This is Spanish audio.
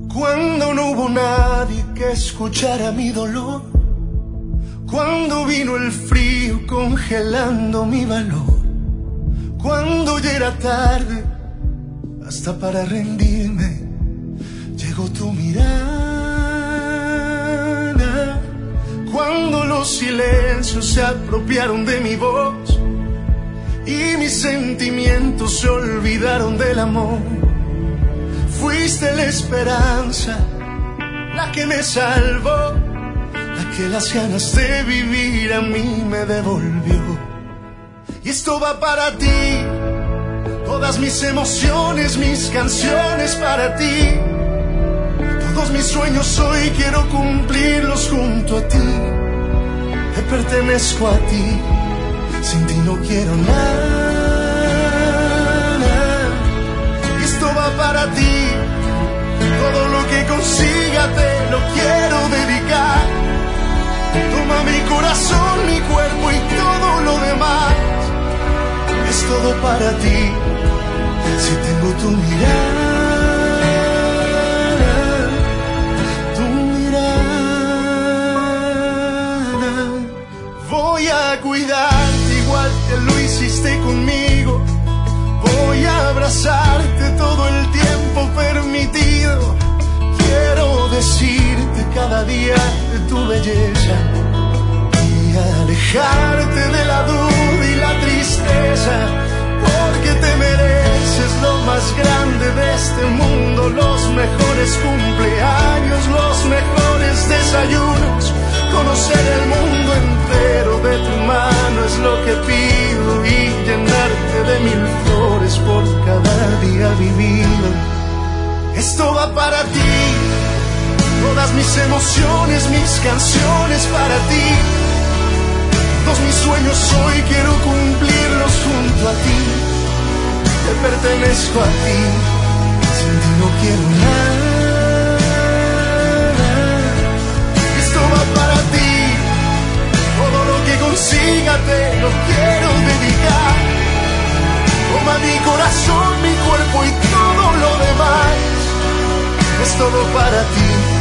Cuando no hubo nadie que escuchara mi dolor, cuando vino el frío congelando mi valor, cuando ya era tarde hasta para rendirme, llegó tu mirada. Cuando los silencios se apropiaron de mi voz y mis sentimientos se olvidaron del amor, fuiste la esperanza, la que me salvó, la que las ganas de vivir a mí me devolvió. Y esto va para ti, todas mis emociones, mis canciones para ti. Todos mis sueños hoy quiero cumplirlos junto a ti. Te pertenezco a ti, sin ti no quiero nada. Y esto va para ti, todo lo que consiga te lo quiero dedicar. Toma mi corazón, mi cuerpo y todo lo demás. Es todo para ti, si tengo tu mirada. Tu mirada. Voy a cuidarte igual que lo hiciste conmigo. Voy a abrazarte todo el tiempo permitido. Quiero decirte cada día de tu belleza y alejarte de la duda y la tristeza, porque te mereces lo más grande de este mundo, los mejores cumpleaños, los mejores desayunos, conocer el mundo entero de tu mano es lo que pido y llenarte de mil flores por cada día vivido. Esto va para ti, todas mis emociones, mis canciones para ti. Todos mis sueños hoy quiero cumplirlos junto a ti. Te pertenezco a ti, sin ti no quiero nada. Esto va para ti, todo lo que consiga te lo quiero dedicar. Toma mi corazón, mi cuerpo y todo lo demás. Es todo para ti.